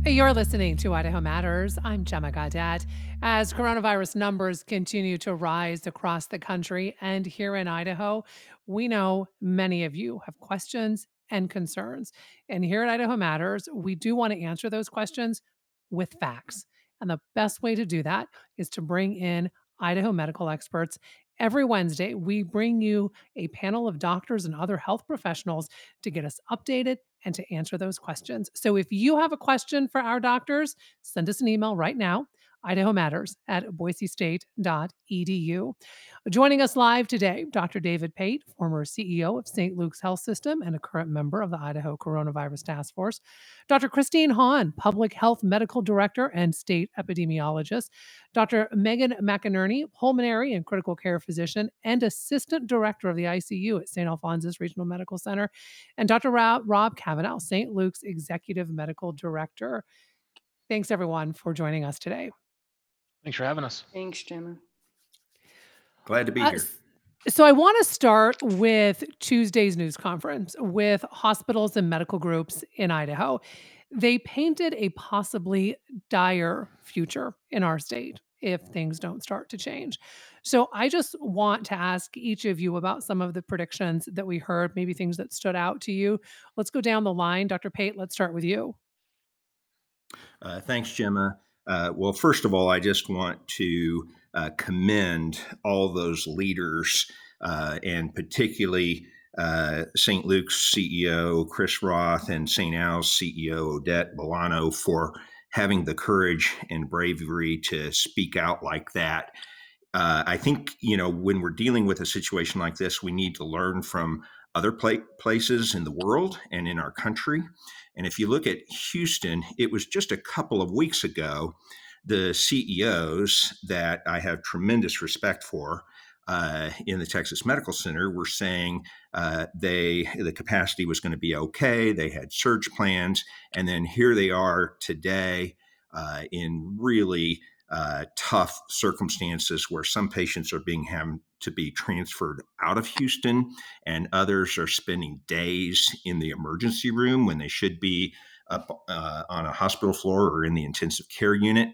You're listening to Idaho Matters. I'm Gemma Gaudet. As coronavirus numbers continue to rise across the country and here in Idaho, we know many of you have questions and concerns. And here at Idaho Matters, we do want to answer those questions with facts. And the best way to do that is to bring in Idaho medical experts. Every Wednesday, we bring you a panel of doctors and other health professionals to get us updated and to answer those questions. So if you have a question for our doctors, send us an email right now, Idaho Matters at boisestate.edu. Joining us live today, Dr. David Pate, former CEO of St. Luke's Health System and a current member of the Idaho Coronavirus Task Force. Dr. Christine Hahn, Public Health Medical Director and State Epidemiologist. Dr. Megan McInerney, Pulmonary and Critical Care Physician and Assistant Director of the ICU at St. Alphonsus Regional Medical Center. And Dr. Rob Cavanaugh, St. Luke's Executive Medical Director. Thanks, everyone, for joining us today. Thanks for having us. Thanks, Gemma. Glad to be here. So I want to start with Tuesday's news conference with hospitals and medical groups in Idaho. They painted a possibly dire future in our state if things don't start to change. So I just want to ask each of you about some of the predictions that we heard, maybe things that stood out to you. Let's go down the line. Dr. Pate, let's start with you. Thanks, Gemma. Well, first of all, I just want to commend all those leaders and particularly St. Luke's CEO Chris Roth and St. Al's CEO Odette Bolano for having the courage and bravery to speak out like that. I think, when we're dealing with a situation like this, we need to learn from other places in the world and in our country. And if you look at Houston, it was just a couple of weeks ago, the CEOs that I have tremendous respect for in the Texas Medical Center were saying the capacity was going to be okay. They had surge plans. And then here they are today in really tough circumstances where some patients are having to be transferred out of Houston and others are spending days in the emergency room when they should be up on a hospital floor or in the intensive care unit.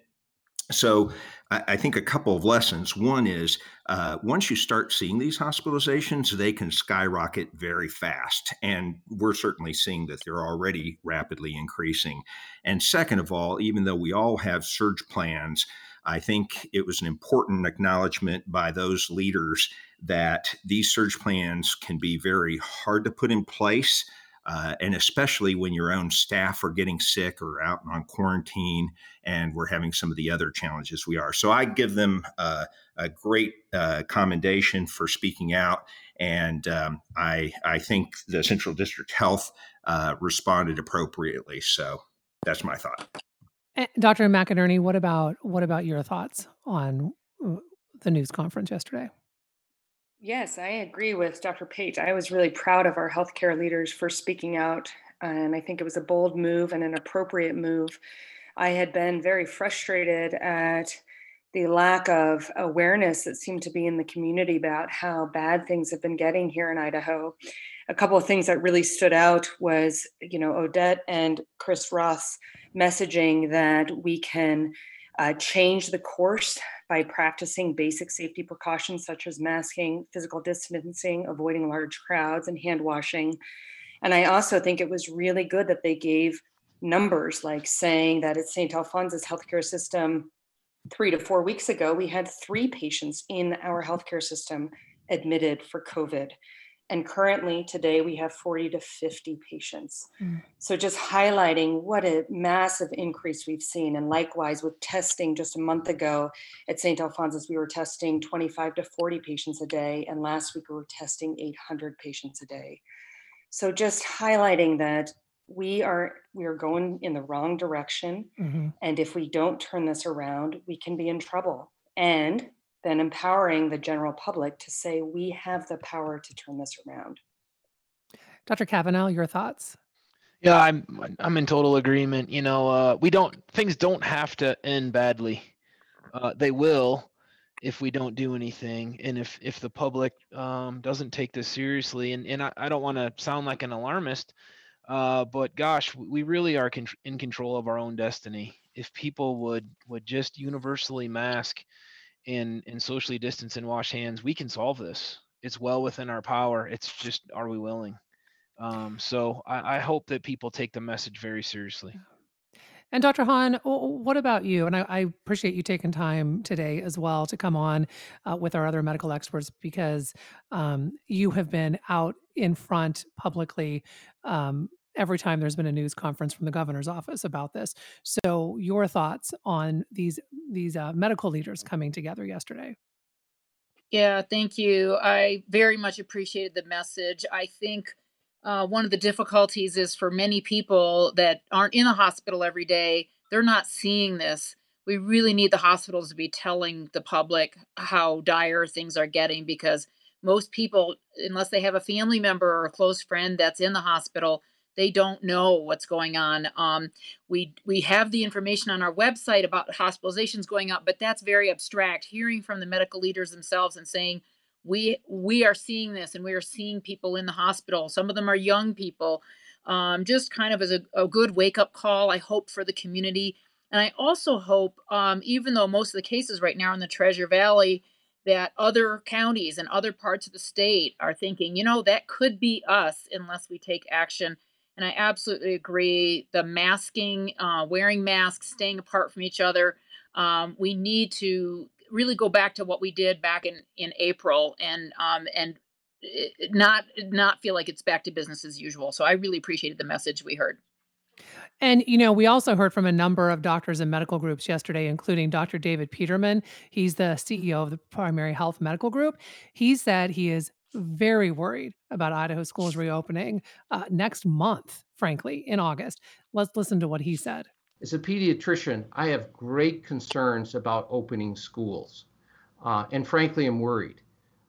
So I think a couple of lessons. One is once you start seeing these hospitalizations, they can skyrocket very fast. And we're certainly seeing that they're already rapidly increasing. And second of all, even though we all have surge plans, I think it was an important acknowledgement by those leaders that these surge plans can be very hard to put in place. And especially when your own staff are getting sick or out on quarantine and we're having some of the other challenges we are. So I give them a great commendation for speaking out. And I think the Central District Health responded appropriately. So that's my thought. Dr. McInerney, what about your thoughts on the news conference yesterday? Yes, I agree with Dr. Pate. I was really proud of our healthcare leaders for speaking out, and I think it was a bold move and an appropriate move. I had been very frustrated at the lack of awareness that seemed to be in the community about how bad things have been getting here in Idaho. A couple of things that really stood out was, Odette and Chris Roth's messaging that we can change the course by practicing basic safety precautions such as masking, physical distancing, avoiding large crowds, and hand washing. And I also think it was really good that they gave numbers, like saying that at St. Alphonsus Healthcare System 3 to 4 weeks ago, we had 3 patients in our healthcare system admitted for COVID. And currently today we have 40 to 50 patients. So just highlighting what a massive increase we've seen. And likewise with testing just a month ago at St. Alphonsus, we were testing 25 to 40 patients a day. And last week we were testing 800 patients a day. So just highlighting that we are going in the wrong direction. Mm-hmm. And if we don't turn this around, we can be in trouble. And then empowering the general public to say we have the power to turn this around. Dr. Cavanaugh, your thoughts? Yeah, I'm in total agreement. Things don't have to end badly. They will if we don't do anything, and if the public doesn't take this seriously. And I don't want to sound like an alarmist, But gosh, we really are in control of our own destiny. If people would just universally mask and socially distance and wash hands, we can solve this. It's well within our power. It's just, are we willing? So I hope that people take the message very seriously. And Dr. Hahn, what about you? And I appreciate you taking time today as well to come on with our other medical experts, because you have been out in front publicly every time there's been a news conference from the governor's office about this. So your thoughts on these medical leaders coming together yesterday? Yeah, thank you. I very much appreciated the message. I think one of the difficulties is for many people that aren't in the hospital every day, they're not seeing this. We really need the hospitals to be telling the public how dire things are getting, because most people, unless they have a family member or a close friend that's in the hospital, they don't know what's going on. We have the information on our website about hospitalizations going up, but that's very abstract. Hearing from the medical leaders themselves and saying, we are seeing this, and we are seeing people in the hospital. Some of them are young people. Just kind of as a good wake up call, I hope, for the community. And I also hope, even though most of the cases right now are in the Treasure Valley, that other counties and other parts of the state are thinking, that could be us unless we take action. And I absolutely agree. The masking, wearing masks, staying apart from each other. We need to really go back to what we did back in April, and not feel like it's back to business as usual. So I really appreciated the message we heard. And, we also heard from a number of doctors and medical groups yesterday, including Dr. David Peterman. He's the CEO of the Primary Health Medical Group. He said he is very worried about Idaho schools reopening next month, frankly, in August. Let's listen to what he said. As a pediatrician, I have great concerns about opening schools. And frankly, I'm worried.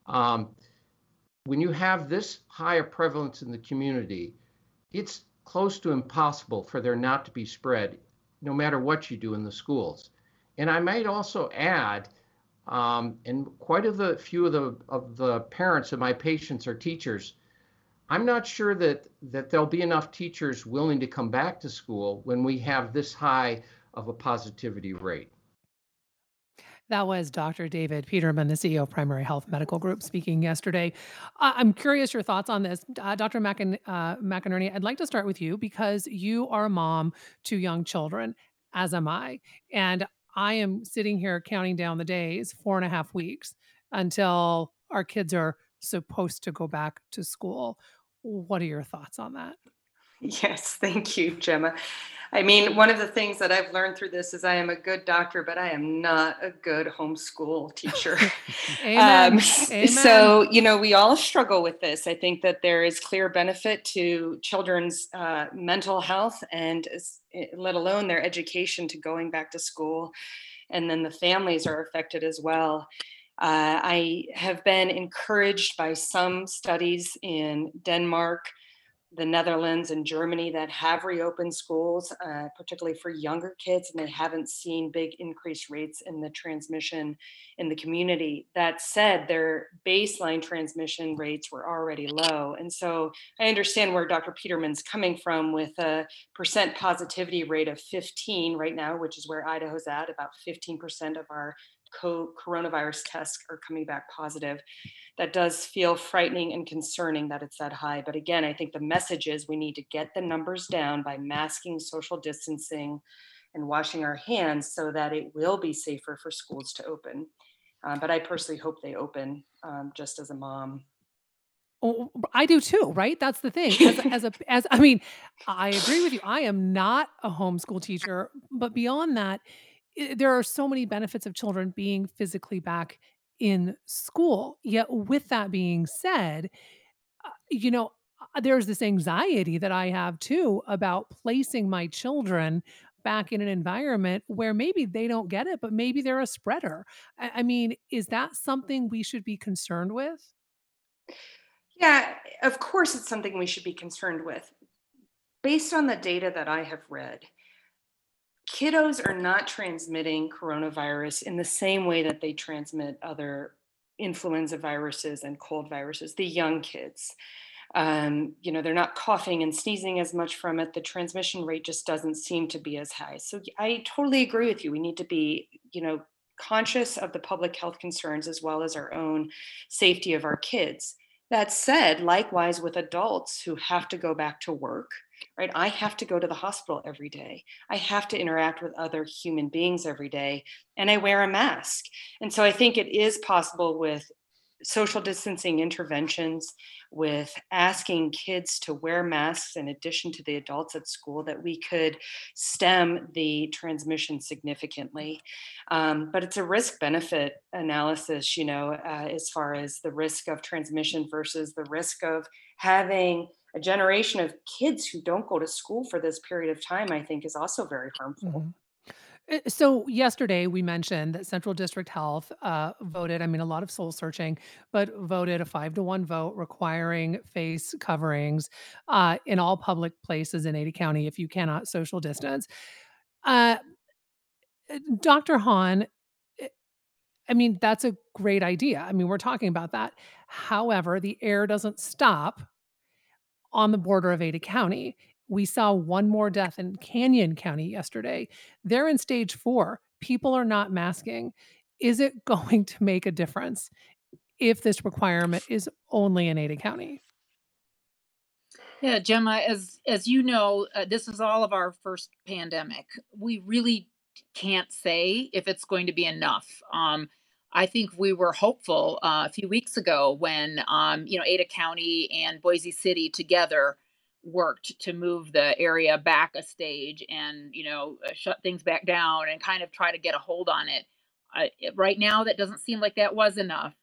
When you have this high a prevalence in the community, it's close to impossible for there not to be spread, no matter what you do in the schools. And I might also add, and quite a few of the parents of my patients are teachers. I'm not sure that there'll be enough teachers willing to come back to school when we have this high of a positivity rate. That was Dr. David Peterman, the CEO of Primary Health Medical Group, speaking yesterday. I'm curious your thoughts on this. Dr. McInerney, I'd like to start with you because you are a mom to young children, as am I. And I am sitting here counting down the days, 4.5 weeks, until our kids are supposed to go back to school. What are your thoughts on that? Yes, thank you, Gemma. I mean, one of the things that I've learned through this is I am a good doctor, but I am not a good homeschool teacher. Amen. Amen. So, we all struggle with this. I think that there is clear benefit to children's mental health and let alone their education to going back to school. And then the families are affected as well. I have been encouraged by some studies in Denmark, the Netherlands, and Germany that have reopened schools, particularly for younger kids, and they haven't seen big increased rates in the transmission in the community. That said, their baseline transmission rates were already low. And so I understand where Dr. Peterman's coming from with a percent positivity rate of 15 right now, which is where Idaho's at. About 15% of our coronavirus tests are coming back positive. That does feel frightening and concerning that it's that high. But again, I think the message is we need to get the numbers down by masking, social distancing, and washing our hands so that it will be safer for schools to open. But I personally hope they open, just as a mom. Oh, I do too, right? That's the thing. I agree with you. I am not a homeschool teacher, but beyond that, there are so many benefits of children being physically back in school. Yet, with that being said, there's this anxiety that I have too about placing my children back in an environment where maybe they don't get it, but maybe they're a spreader. I mean, is that something we should be concerned with? Yeah, of course, it's something we should be concerned with. Based on the data that I have read, kiddos are not transmitting coronavirus in the same way that they transmit other influenza viruses and cold viruses, the young kids. They're not coughing and sneezing as much from it. The transmission rate just doesn't seem to be as high. So I totally agree with you. We need to be, conscious of the public health concerns as well as our own safety of our kids. That said, likewise with adults who have to go back to work, right? I have to go to the hospital every day. I have to interact with other human beings every day, and I wear a mask. And so I think it is possible with social distancing interventions, with asking kids to wear masks in addition to the adults at school, that we could stem the transmission significantly. But it's a risk benefit analysis, as far as the risk of transmission versus the risk of having a generation of kids who don't go to school for this period of time, I think is also very harmful. Mhm. So yesterday we mentioned that Central District Health voted, I mean, a lot of soul searching, but voted a 5-1 vote requiring face coverings in all public places in Ada County if you cannot social distance. Uh, Dr. Hahn, eh, I mean, that's a great idea. I mean, we're talking about that. However, the air doesn't stop on the border of Ada County. We saw one more death in Canyon County yesterday. They're in stage 4. People are not masking. Is it going to make a difference if this requirement is only in Ada County? Yeah, Gemma, as you know, this is all of our first pandemic. We really can't say if it's going to be enough. I think we were hopeful a few weeks ago when Ada County and Boise City together worked to move the area back a stage and shut things back down and kind of try to get a hold on it. Right now, that doesn't seem like that was enough.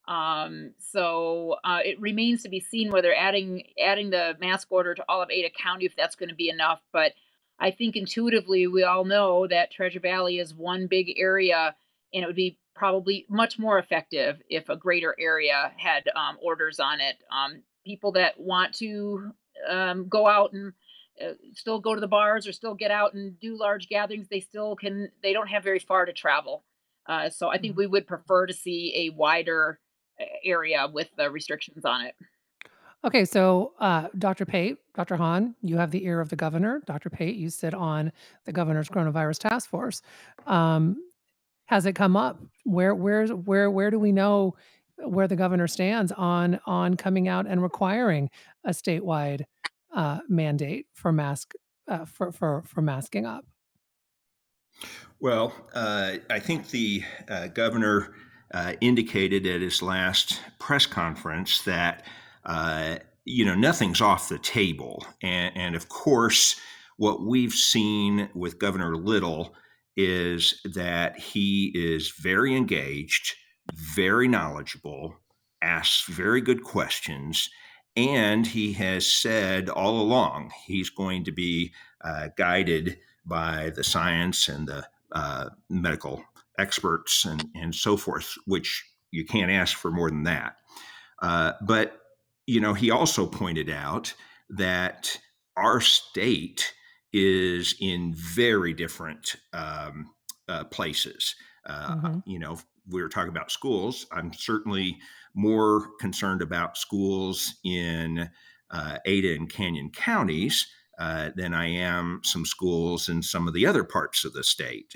So it remains to be seen whether adding the mask order to all of Ada County, if that's going to be enough. But I think intuitively we all know that Treasure Valley is one big area, and it would be probably much more effective if a greater area had orders on it. People that want to go out and still go to the bars or still get out and do large gatherings, they still can. They don't have very far to travel. So I think Mhm. we would prefer to see a wider area with the restrictions on it. Okay, so Dr. Pate, Dr. Hahn, you have the ear of the governor. Dr. Pate, you sit on the governor's coronavirus task force. Um, has it come up? Where do we know where the governor stands on coming out and requiring a statewide mandate for mask for masking up? Well, I think the governor indicated at his last press conference that nothing's off the table, and of course, what we've seen with Governor Little is that he is very engaged, very knowledgeable, asks very good questions, and he has said all along he's going to be guided by the science and the medical experts and so forth, which you can't ask for more than that. But he also pointed out that our state is in very different places. Mhm. We were talking about schools. I'm certainly more concerned about schools in Ada and Canyon counties than I am some schools in some of the other parts of the state.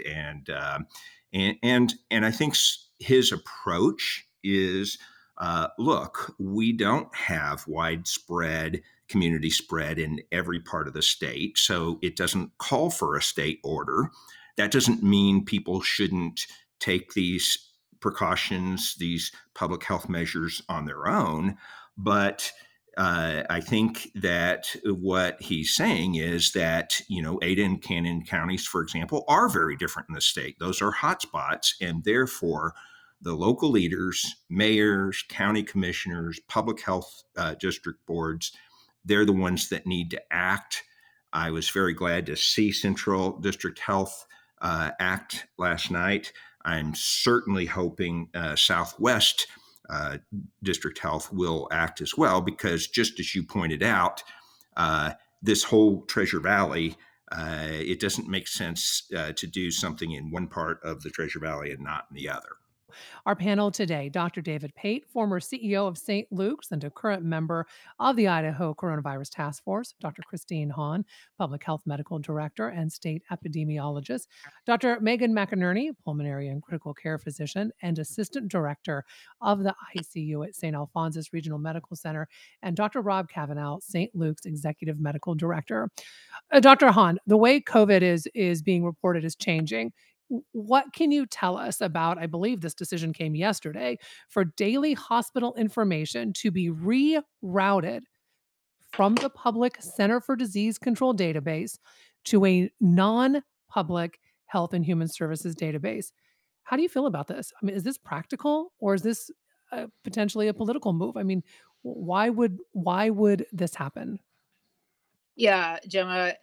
And I think his approach is, look, we don't have widespread community spread in every part of the state, so it doesn't call for a state order. That doesn't mean people shouldn't take these precautions, these public health measures on their own, but I think that what he's saying is that, Ada and Canyon counties, for example, are very different in the state. Those are hotspots, and therefore the local leaders, mayors, county commissioners, public health district boards, they're the ones that need to act. I was very glad to see Central District Health act last night. I'm certainly hoping Southwest District Health will act as well, because just as you pointed out, this whole Treasure Valley, it doesn't make sense to do something in one part of the Treasure Valley and not in the other. Our panel today, Dr. David Pate, former CEO of St. Luke's and a current member of the Idaho Coronavirus Task Force, Dr. Christine Hahn, Public Health Medical Director and State Epidemiologist, Dr. Megan McInerney, Pulmonary and Critical Care Physician and Assistant Director of the ICU at St. Alphonsus Regional Medical Center, and Dr. Rob Cavanaugh, St. Luke's Executive Medical Director. Dr. Hahn, the way COVID is being reported is changing. What can you tell us about, I believe this decision came yesterday, for daily hospital information to be rerouted from the public Center for Disease Control database to a non-public Health and Human Services database? How do you feel about this? I mean, is this practical or is this potentially a political move? I mean, why would this happen? Yeah, Gemma.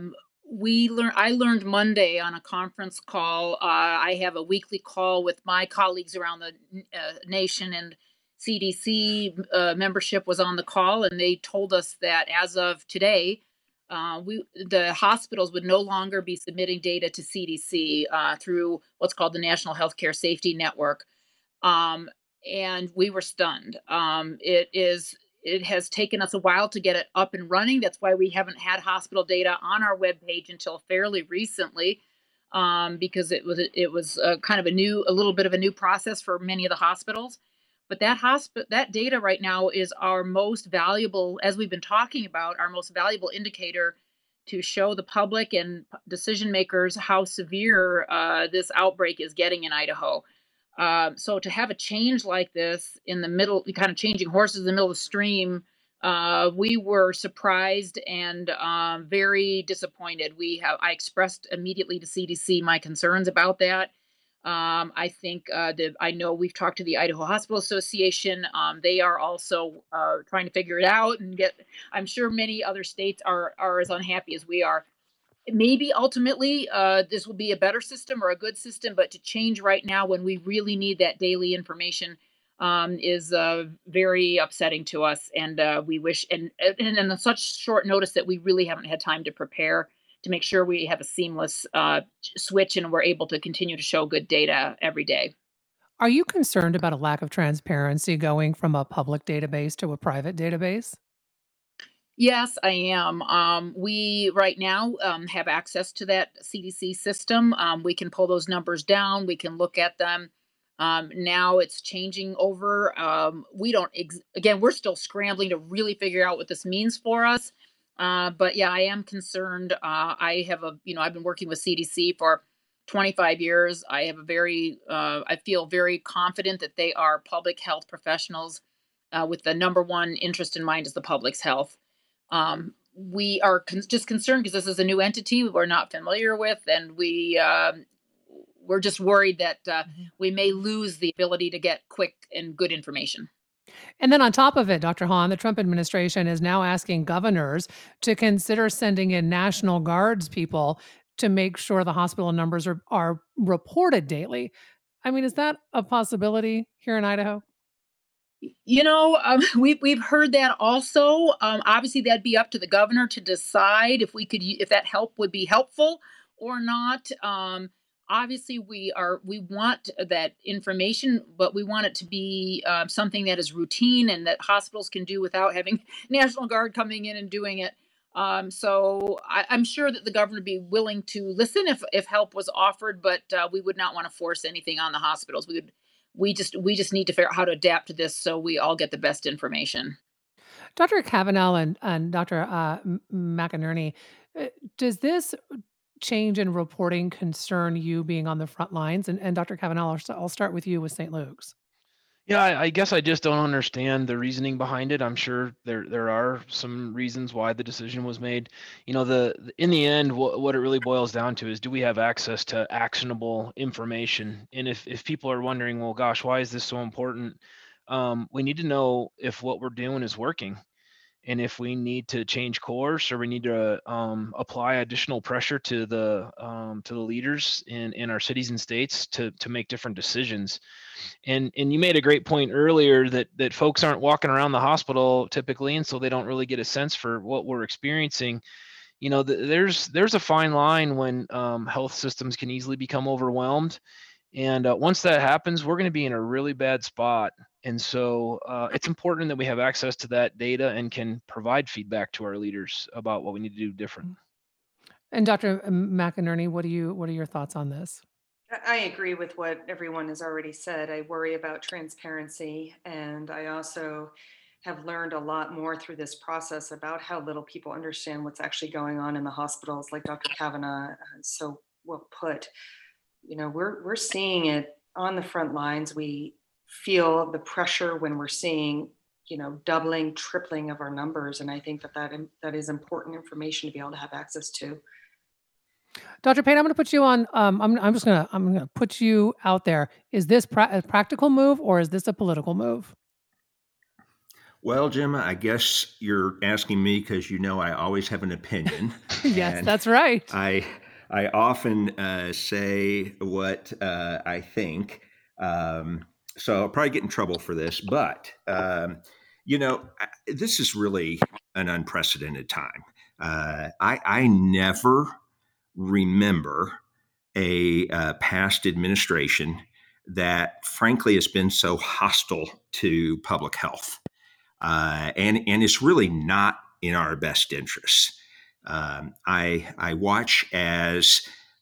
I learned Monday on a conference call. I have a weekly call with my colleagues around the nation, and CDC membership was on the call, and they told us that as of today, the hospitals would no longer be submitting data to CDC through what's called the National Healthcare Safety Network. And we were stunned. It has taken us a while to get it up and running. That's why we haven't had hospital data on our webpage until fairly recently, because it was kind of a little bit of a new process for many of the hospitals. But that data right now is our most valuable, as we've been talking about, our most valuable indicator to show the public and decision makers how severe this outbreak is getting in Idaho. So to have a change like this in the middle, kind of changing horses in the middle of the stream, we were surprised and very disappointed. I expressed immediately to CDC my concerns about that. I think I know we've talked to the Idaho Hospital Association. They are also trying to figure it out and I'm sure many other states are as unhappy as we are. Maybe ultimately this will be a better system or a good system, but to change right now when we really need that daily information is very upsetting to us. And we wish, and on such short notice that we really haven't had time to prepare to make sure we have a seamless switch and we're able to continue to show good data every day. Are you concerned about a lack of transparency going from a public database to a private database? Yes, I am. We right now have access to that CDC system. We can pull those numbers down. We can look at them. Now it's changing over. We don't, again, we're still scrambling to really figure out what this means for us. But yeah, I am concerned. I've been working with CDC for 25 years. I feel very confident that they are public health professionals with the number one interest in mind is the public's health. We are just concerned because this is a new entity we're not familiar with, and we're just worried that we may lose the ability to get quick and good information. And then on top of it, Dr. Hahn, the Trump administration is now asking governors to consider sending in National Guards people to make sure the hospital numbers are reported daily. I mean, is that a possibility here in Idaho? We've heard that also. Obviously, that'd be up to the governor to decide if that help would be helpful or not. Obviously, we want that information, but we want it to be something that is routine and that hospitals can do without having National Guard coming in and doing it. So I'm sure that the governor would be willing to listen if help was offered, but we would not want to force anything on the hospitals. We just need to figure out how to adapt to this so we all get the best information. Dr. Cavanaugh and Dr. McInerney, does this change in reporting concern you being on the front lines? And Dr. Cavanaugh, I'll start with you with St. Luke's. Yeah, I guess I just don't understand the reasoning behind it. I'm sure there are some reasons why the decision was made. In the end, what it really boils down to is, do we have access to actionable information? And if people are wondering, well, gosh, why is this so important? We need to know if what we're doing is working, and if we need to change course or we need to apply additional pressure to the leaders in our cities and states to make different decisions. And you made a great point earlier that folks aren't walking around the hospital typically, and so they don't really get a sense for what we're experiencing. There's a fine line when health systems can easily become overwhelmed, And once that happens, we're going to be in a really bad spot. And so it's important that we have access to that data and can provide feedback to our leaders about what we need to do different. And Dr. McInerney, what are your thoughts on this? I agree with what everyone has already said. I worry about transparency, and I also have learned a lot more through this process about how little people understand what's actually going on in the hospitals, like Dr. Kavanaugh so well put. You know, we're seeing it on the front lines. We feel the pressure when we're seeing, you know, doubling, tripling of our numbers, and I think that is important information to be able to have access to. Dr. Payne, I'm going to put you on. I'm going to put you out there. Is this a practical move or is this a political move? Well, Gemma, I guess you're asking me because you know I always have an opinion. Yes, that's right. I often say what I think. So I'll probably get in trouble for this, but this is really an unprecedented time. I never remember a past administration that frankly has been so hostile to public health. And it's really not in our best interests. I watch as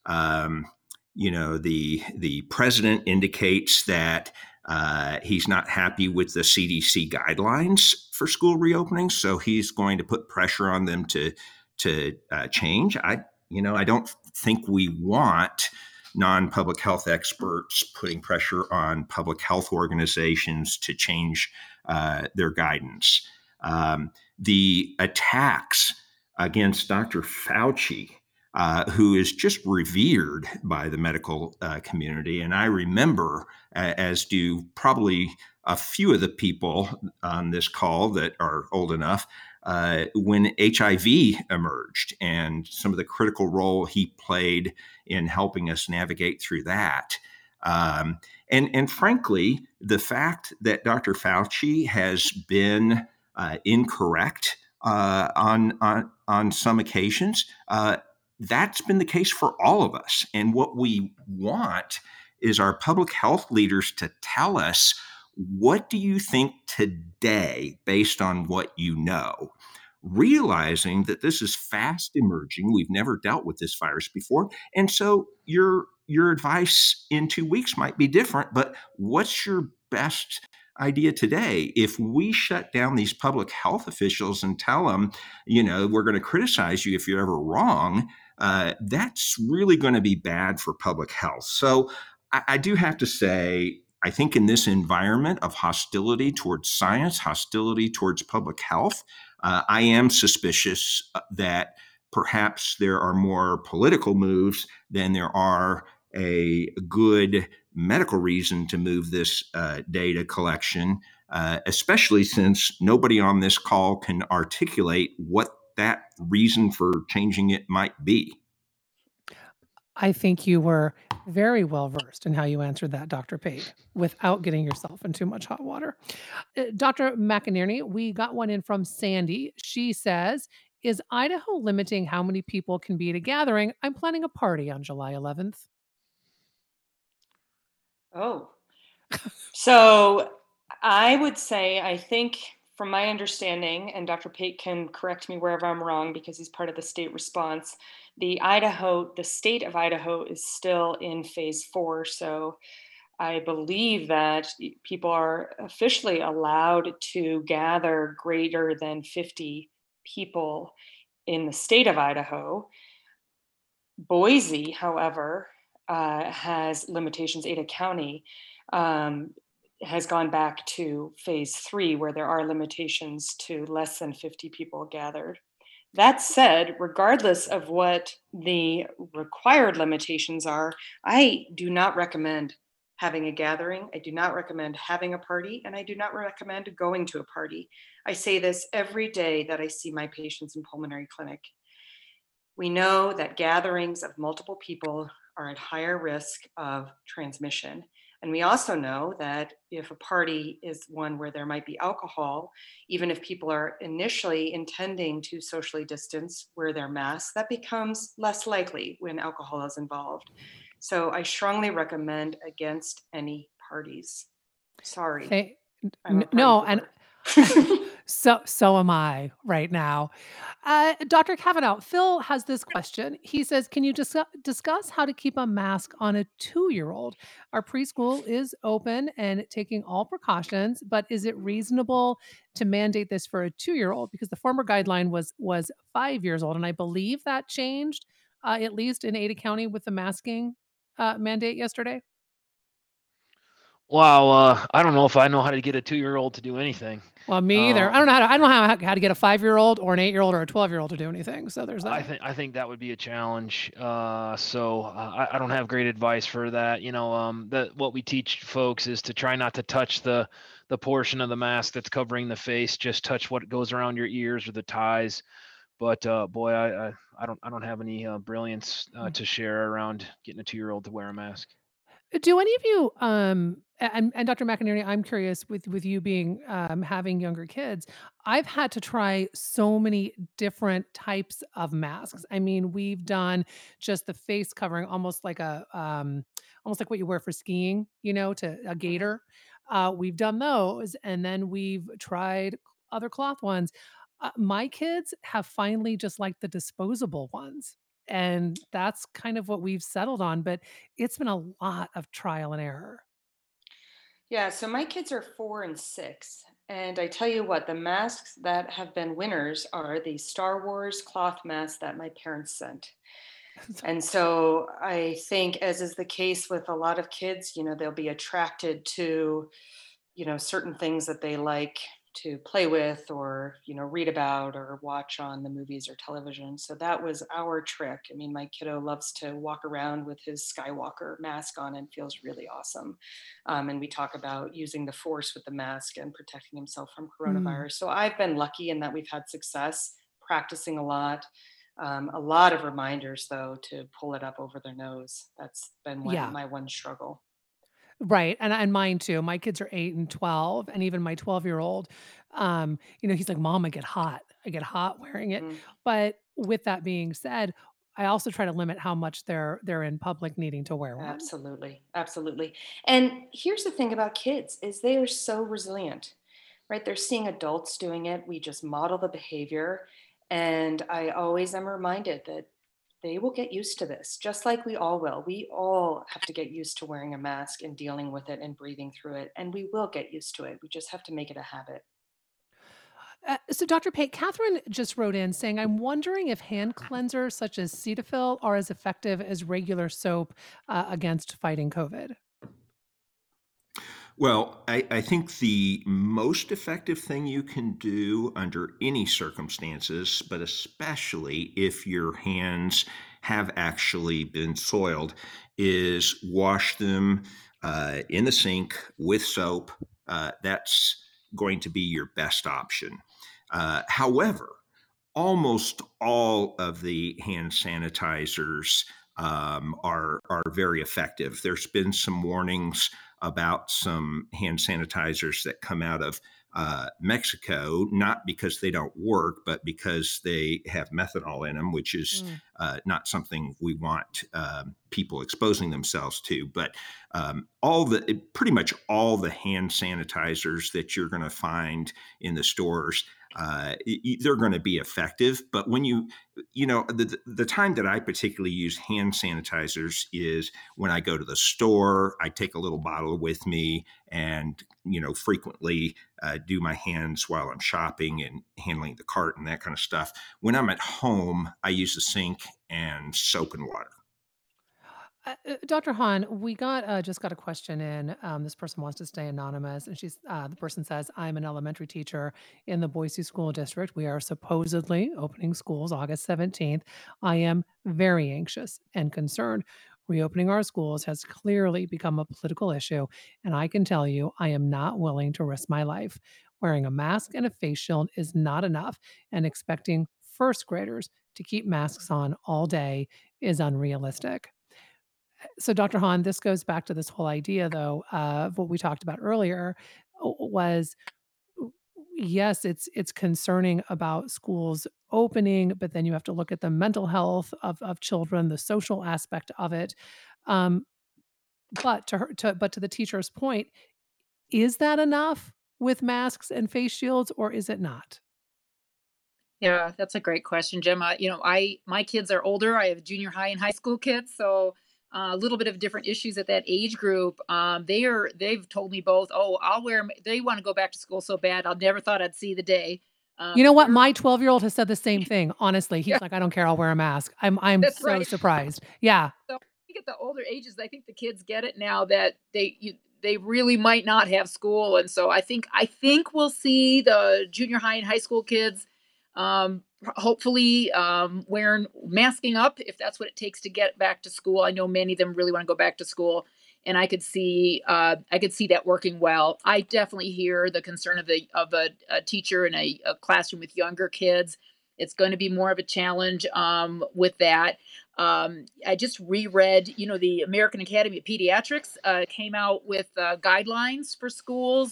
the president indicates that he's not happy with the CDC guidelines for school reopening, so he's going to put pressure on them to change. I don't think we want non-public health experts putting pressure on public health organizations to change their guidance. The attacks against Dr. Fauci, who is just revered by the medical community, and I remember, as do probably a few of the people on this call that are old enough, when HIV emerged and some of the critical role he played in helping us navigate through that. And frankly, the fact that Dr. Fauci has been incorrect on some occasions, that's been the case for all of us. And what we want is our public health leaders to tell us, what do you think today based on what you know? Realizing that this is fast emerging. We've never dealt with this virus before. And so your advice in 2 weeks might be different, but what's your best idea today? If we shut down these public health officials and tell them, we're going to criticize you if you're ever wrong, that's really going to be bad for public health. So I do have to say, I think in this environment of hostility towards science, hostility towards public health, I am suspicious that perhaps there are more political moves than there are a good medical reason to move this data collection, especially since nobody on this call can articulate what that reason for changing it might be. I think you were very well versed in how you answered that, Dr. Pate, without getting yourself in too much hot water. Dr. McInerney, we got one in from Sandy. She says, is Idaho limiting how many people can be at a gathering? I'm planning a party on July 11th. Oh, so I would say, I think from my understanding, and Dr. Pate can correct me wherever I'm wrong because he's part of the state response, the state of Idaho is still in phase 4. So I believe that people are officially allowed to gather greater than 50 people in the state of Idaho. Boise, however, has limitations. Ada County has gone back to phase 3, where there are limitations to less than 50 people gathered. That said, regardless of what the required limitations are, I do not recommend having a gathering. I do not recommend having a party, and I do not recommend going to a party. I say this every day that I see my patients in pulmonary clinic. We know that gatherings of multiple people are at higher risk of transmission. And we also know that if a party is one where there might be alcohol, even if people are initially intending to socially distance, wear their masks, that becomes less likely when alcohol is involved. So I strongly recommend against any parties. Sorry, They, I'm a party no, and pooper. so am I right now. Dr. Kavanaugh, Phil has this question. He says, "Can you discuss how to keep a mask on a 2-year-old? Our preschool is open and taking all precautions, but is it reasonable to mandate this for a 2-year-old? Because the former guideline was 5 years old, and I believe that changed, at least in Ada County with the masking mandate yesterday." Wow, I don't know if I know how to get a 2-year-old to do anything. Well, me either. I don't know how to, I don't know how to get a 5-year-old or an 8-year-old or a 12-year-old to do anything. So there's I that. think I think that would be a challenge. I don't have great advice for that. What we teach folks is to try not to touch the portion of the mask that's covering the face. Just touch what goes around your ears or the ties. But boy, I don't have any brilliance to share around getting a 2-year-old to wear a mask. Do any of you, and Dr. McInerney, I'm curious with you being having younger kids, I've had to try so many different types of masks. I mean, we've done just the face covering, almost like what you wear for skiing, to a Mhm. gaiter. We've done those, and then we've tried other cloth ones. My kids have finally just like the disposable ones. And that's kind of what we've settled on. But it's been a lot of trial and error. Yeah, so my kids are 4 and 6. And I tell you what, the masks that have been winners are the Star Wars cloth masks that my parents sent. And so I think, as is the case with a lot of kids, they'll be attracted to certain things that they like to play with or read about or watch on the movies or television. So that was our trick. I mean, my kiddo loves to walk around with his Skywalker mask on and feels really awesome. And we talk about using the force with the mask and protecting himself from Mm, coronavirus. So I've been lucky in that we've had success practicing a lot. A lot of reminders though to pull it up over their nose. That's been yeah, my one struggle. right. And mine too. My kids are 8 and 12, and even my 12-year-old, he's like, "Mom, I get hot. I get hot wearing it." Mm. But with that being said, I also try to limit how much they're in public needing to wear one. Absolutely. Absolutely. And here's the thing about kids is they are so resilient, right? They're seeing adults doing it. We just model the behavior. And I always am reminded that they will get used to this, just like we all will. We all have to get used to wearing a mask and dealing with it and breathing through it. And we will get used to it. We just have to make it a habit. So, Dr. Pate, Catherine just wrote in saying, "I'm wondering if hand cleansers such as Cetaphil are as effective as regular soap against fighting COVID." Well, I think the most effective thing you can do under any circumstances, but especially if your hands have actually been soiled, is wash them in the sink with soap. That's going to be your best option. However, almost all of the hand sanitizers are very effective. There's been some warnings about some hand sanitizers that come out of Mexico, not because they don't work, but because they have methanol in them, which is Mm, not something we want people exposing themselves to. But pretty much all the hand sanitizers that you're going to find in the stores, they're going to be effective. But when the time that I particularly use hand sanitizers is when I go to the store. I take a little bottle with me and, frequently do my hands while I'm shopping and handling the cart and that kind of stuff. When I'm at home, I use the sink and soap and water. Dr. Hahn, we just got a question in. This person wants to stay anonymous, and the person says, "I'm an elementary teacher in the Boise School District. We are supposedly opening schools August 17th. I am very anxious and concerned. Reopening our schools has clearly become a political issue, and I can tell you, I am not willing to risk my life. Wearing a mask and a face shield is not enough, and expecting first graders to keep masks on all day is unrealistic." So, Dr. Hahn, this goes back to this whole idea, though, of what we talked about earlier, was yes, it's concerning about schools opening, but then you have to look at the mental health of children, the social aspect of it. Um, but to the teacher's point, is that enough with masks and face shields, or is it not? Yeah, that's a great question, Gemma. My kids are older. I have junior high and high school kids, so a little bit of different issues at that age group. They've told me both, oh, I'll wear 'em. They want to go back to school so bad. I never thought I'd see the day. You know But what? they're My 12-year-old has said the same thing, honestly. Yeah, He's like, "I don't care, I'll wear a mask." I'm that's so right. surprised. Yeah. So I think at the older ages, I think the kids get it now that they really might not have school, and so I think we'll see the junior high and high school kids, hopefully wearing masking up if that's what it takes to get back to school. I know many of them really want to go back to school, and I could see that working well. I definitely hear the concern of a teacher in a classroom with younger kids. It's going to be more of a challenge with that. I just reread, the American Academy of Pediatrics came out with guidelines for schools.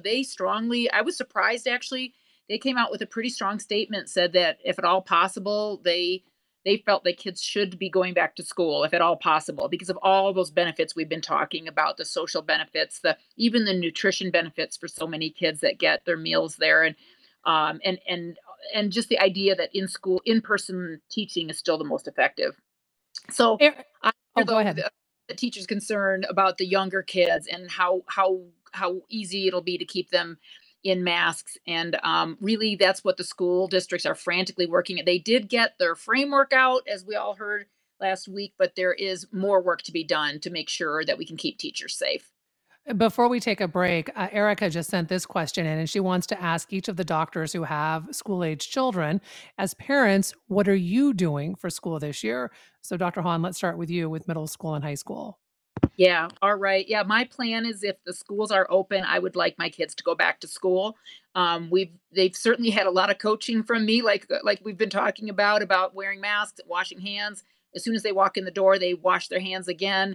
I was surprised actually. They came out with a pretty strong statement, said that if at all possible, they felt that kids should be going back to school if at all possible because of all those benefits we've been talking about, the social benefits, the even the nutrition benefits for so many kids that get their meals there, um, and and and just the idea that in school in person teaching is still the most effective. So Er I Oh, hear go though ahead. the teacher's concern about the younger kids and how easy it'll be to keep them in masks. And really, that's what the school districts are frantically working at. They did get their framework out, as we all heard last week, but there is more work to be done to make sure that we can keep teachers safe. Before we take a break, Erica just sent this question in, and she wants to ask each of the doctors who have school-age children, as parents, what are you doing for school this year? So, Dr. Hahn, let's start with you with middle school and high school. Yeah, all right. Yeah, my plan is if the schools are open, I would like my kids to go back to school. They've certainly had a lot of coaching from me, like we've been talking about wearing masks, washing hands. As soon as they walk in the door, they wash their hands again.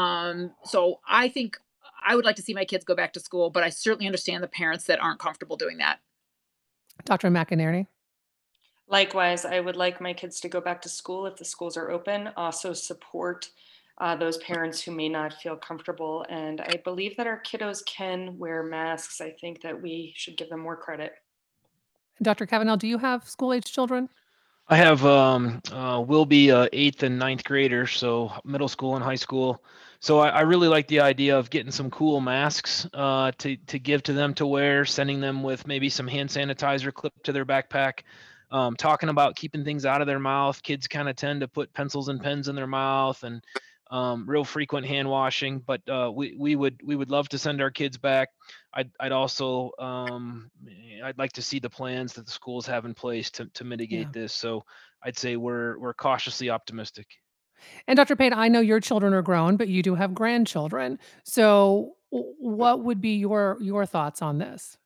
So I think I would like to see my kids go back to school, but I certainly understand the parents that aren't comfortable doing that. Dr. McInerney? Likewise, I would like my kids to go back to school if the schools are open. Also, support those parents who may not feel comfortable. And I believe that our kiddos can wear masks. I think that we should give them more credit. Dr. Kavanaugh, do you have school-age children? I have will be eighth and ninth graders, so middle school and high school. So I really like the idea of getting some cool masks to give to them to wear, sending them with maybe some hand sanitizer clipped to their backpack. Talking about keeping things out of their mouth. Kids kind of tend to put pencils and pens in their mouth, and real frequent hand washing. But we would love to send our kids back. I'd also I'd like to see the plans that the schools have in place to mitigate Yeah. this. So I'd say we're cautiously optimistic. And Dr. Payne, I know your children are grown, but you do have grandchildren. So, what would be your thoughts on this?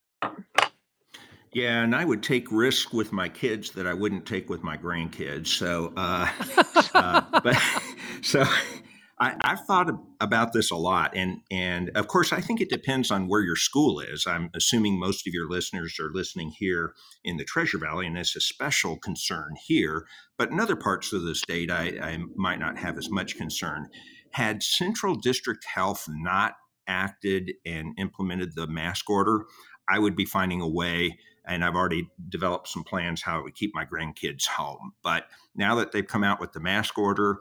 Yeah, and I would take risk with my kids that I wouldn't take with my grandkids. But so I've thought about this a lot, and of course, I think it depends on where your school is. I'm assuming most of your listeners are listening here in the Treasure Valley, and it's a special concern here. But in other parts of the state, I might not have as much concern. Had Central District Health not acted and implemented the mask order, I would be finding a way, and I've already developed some plans how I would keep my grandkids home. But now that they've come out with the mask order,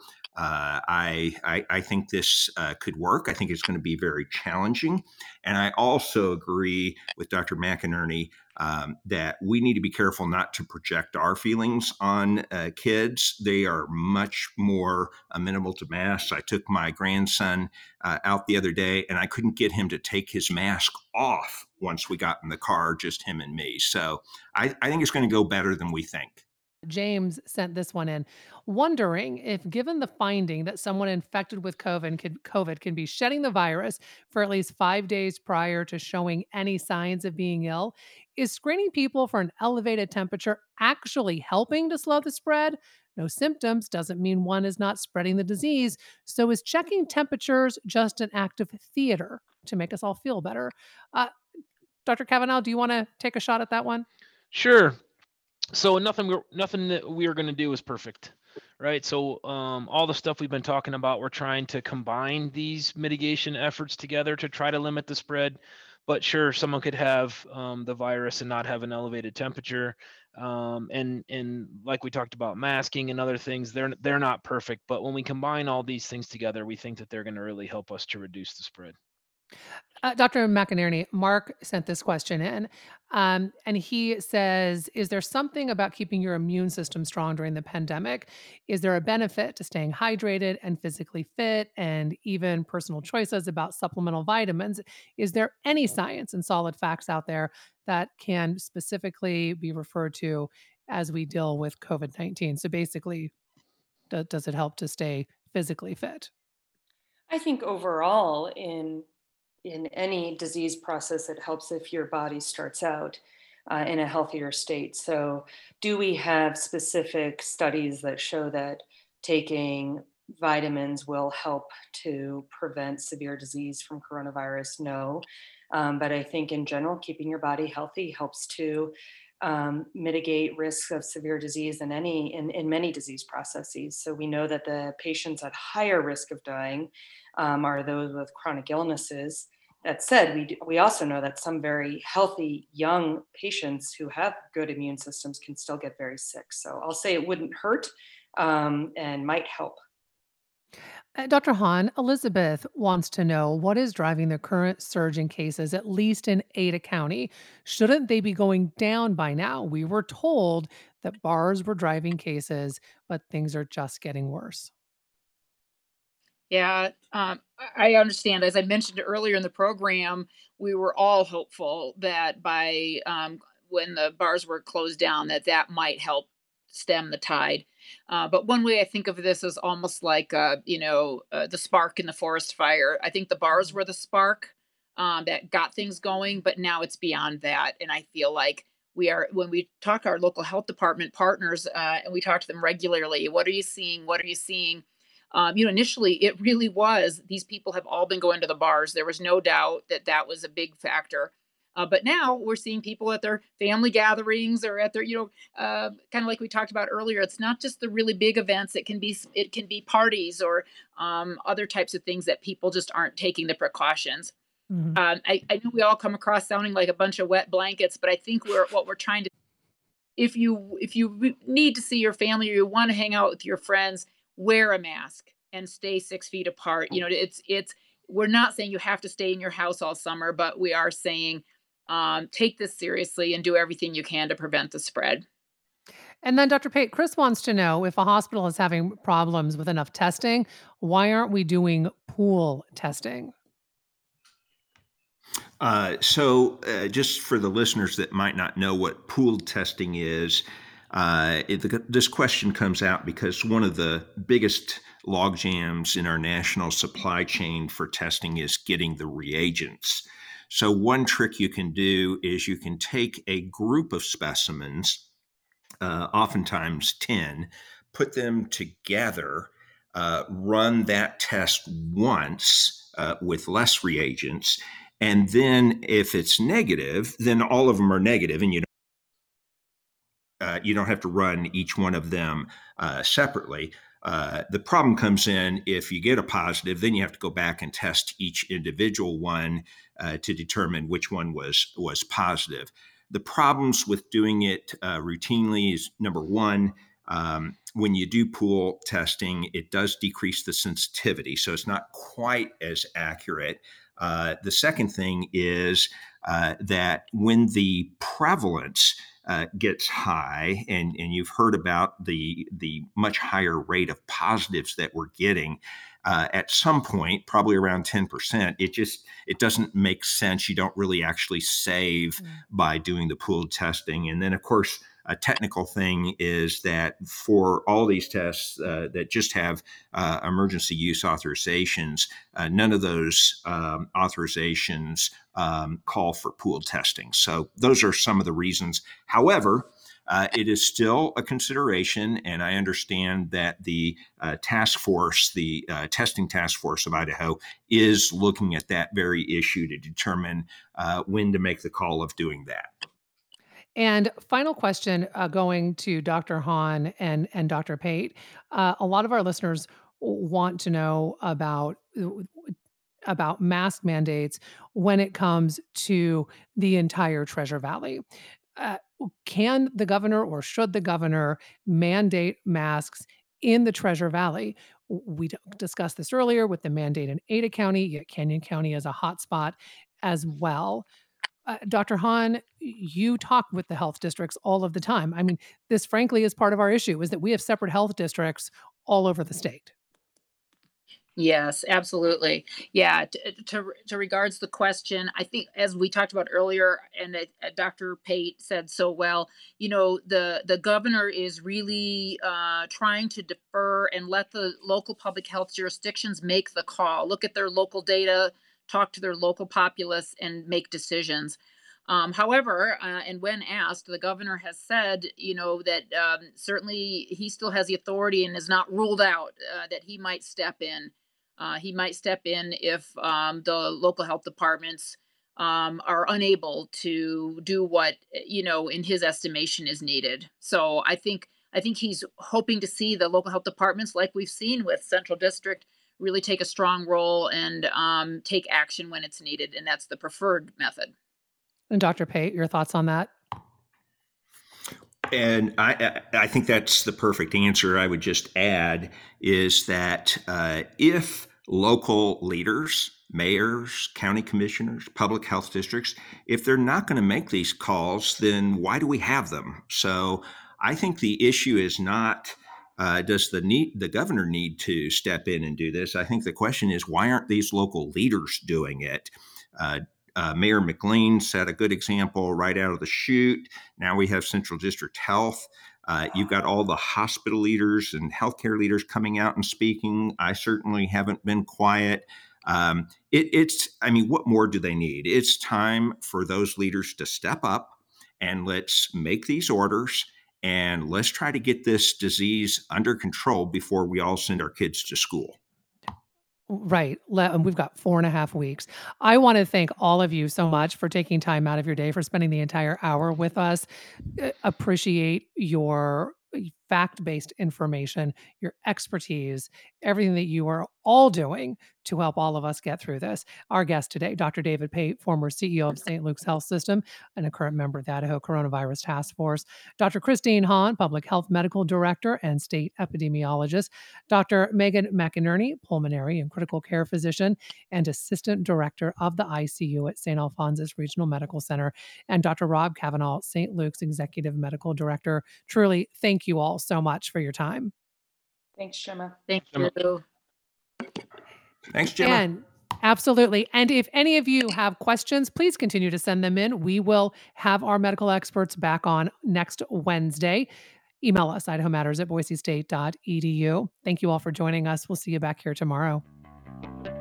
I think this could work. I think it's going to be very challenging. And I also agree with Dr. McInerney that we need to be careful not to project our feelings on kids. They are much more amenable to masks. I took my grandson out the other day, and I couldn't get him to take his mask off once we got in the car, just him and me. So I think it's going to go better than we think. James sent this one in, wondering if, given the finding that someone infected with COVID can be shedding the virus for at least 5 days prior to showing any signs of being ill, is screening people for an elevated temperature actually helping to slow the spread? No symptoms doesn't mean one is not spreading the disease. So is checking temperatures just an act of theater to make us all feel better? Uh, Dr. Kavanaugh, do you want to take a shot at that one? Sure. So nothing that we are going to do is perfect, right? So all the stuff we've been talking about, we're trying to combine these mitigation efforts together to try to limit the spread. But sure, someone could have the virus and not have an elevated temperature, and like we talked about, masking and other things, they're not perfect. But when we combine all these things together, we think that they're going to really help us to reduce the spread. Dr. McInerney, Mark sent this question in, and he says, is there something about keeping your immune system strong during the pandemic? Is there a benefit to staying hydrated and physically fit, and even personal choices about supplemental vitamins? Is there any science and solid facts out there that can specifically be referred to as we deal with COVID-19? So basically, does it help to stay physically fit? I think overall in any disease process, it helps if your body starts out in a healthier state. So, do we have specific studies that show that taking vitamins will help to prevent severe disease from coronavirus? No. But I think in general, keeping your body healthy helps to mitigate risks of severe disease in many disease processes. So we know that the patients at higher risk of dying are those with chronic illnesses. That said, we also know that some very healthy young patients who have good immune systems can still get very sick. So I'll say it wouldn't hurt and might help. Dr. Hahn, Elizabeth wants to know what is driving the current surge in cases, at least in Ada County. Shouldn't they be going down by now? We were told that bars were driving cases, but things are just getting worse. Yeah, I understand. As I mentioned earlier in the program, we were all hopeful that by when the bars were closed down, that might help stem the tide. But one way I think of this is almost like the spark in the forest fire. I think the bars were the spark that got things going, but now it's beyond that. And I feel like when we talk to our local health department partners and we talk to them regularly, what are you seeing? What are you seeing? Initially, it really was. These people have all been going to the bars. There was no doubt that was a big factor. But now we're seeing people at their family gatherings or at their, kind of like we talked about earlier. It's not just the really big events. It can be parties or other types of things that people just aren't taking the precautions. Mhm. I know we all come across sounding like a bunch of wet blankets, but I think what we're trying to, if you need to see your family or you want to hang out with your friends, wear a mask and stay 6 feet apart. We're not saying you have to stay in your house all summer, but we are saying take this seriously and do everything you can to prevent the spread. And then, Dr. Pate, Chris wants to know if a hospital is having problems with enough testing, why aren't we doing pool testing? Just for the listeners that might not know what pooled testing is, this question comes out because one of the biggest log jams in our national supply chain for testing is getting the reagents. So one trick you can do is you can take a group of specimens, oftentimes 10, put them together, run that test once with less reagents, and then if it's negative, then all of them are negative, and you don't have to run each one of them separately. The problem comes in if you get a positive, then you have to go back and test each individual one to determine which one was positive. The problems with doing it routinely is, number one, when you do pool testing, it does decrease the sensitivity, so it's not quite as accurate. The second thing is that when the prevalence gets high, and you've heard about the much higher rate of positives that we're getting, at some point, probably around 10%, it doesn't make sense. You don't really actually save by doing the pooled testing. And then, of course, a technical thing is that for all these tests that just have emergency use authorizations, none of those authorizations call for pooled testing. So those are some of the reasons. However, it is still a consideration. And I understand that the task force, the testing task force of Idaho, is looking at that very issue to determine when to make the call of doing that. And final question, going to Dr. Hahn and Dr. Pate. A lot of our listeners want to know about mask mandates when it comes to the entire Treasure Valley. Uh, can the governor or should the governor mandate masks in the Treasure Valley? We discussed this earlier with the mandate in Ada County, yet Canyon County is a hotspot as well. Dr. Hahn, you talk with the health districts all of the time. I mean, this frankly is part of our issue, is that we have separate health districts all over the state. Yes, absolutely. Yeah, to regards the question, I think as we talked about earlier, and Dr. Pate said so well, the governor is really trying to defer and let the local public health jurisdictions make the call, look at their local data, talk to their local populace, and make decisions. However, and when asked, the governor has said, that certainly he still has the authority and is not ruled out that he might step in. He might step in if the local health departments are unable to do what in his estimation is needed. So I think he's hoping to see the local health departments, like we've seen with Central District, really take a strong role and take action when it's needed, and that's the preferred method. And Dr. Pate, your thoughts on that? And I think that's the perfect answer. I would just add is that if local leaders, mayors, county commissioners, public health districts, if they're not going to make these calls, then why do we have them? So I think the issue is not does the governor need to step in and do this? I think the question is, why aren't these local leaders doing it? Mayor McLean set a good example right out of the chute. Now we have Central District Health. You've got all the hospital leaders and healthcare leaders coming out and speaking. I certainly haven't been quiet. What more do they need? It's time for those leaders to step up and let's make these orders and let's try to get this disease under control before we all send our kids to school. Right. We've got 4.5 weeks. I want to thank all of you so much for taking time out of your day, for spending the entire hour with us. Appreciate your fact-based information, your expertise, everything that you are all doing to help all of us get through this. Our guest today, Dr. David Pate, former CEO of St. Luke's Health System and a current member of the Idaho Coronavirus Task Force. Dr. Christine Hahn, Public Health Medical Director and State Epidemiologist. Dr. Megan McInerney, Pulmonary and Critical Care Physician and Assistant Director of the ICU at St. Alphonsus Regional Medical Center. And Dr. Rob Cavanaugh, St. Luke's Executive Medical Director. Truly, thank you all so much for your time. Thanks, Gemma. Thank you. Thanks, Gemma. And absolutely. And if any of you have questions, please continue to send them in. We will have our medical experts back on next Wednesday. Email us, idahomatters@boisestate.edu. Thank you all for joining us. We'll see you back here tomorrow.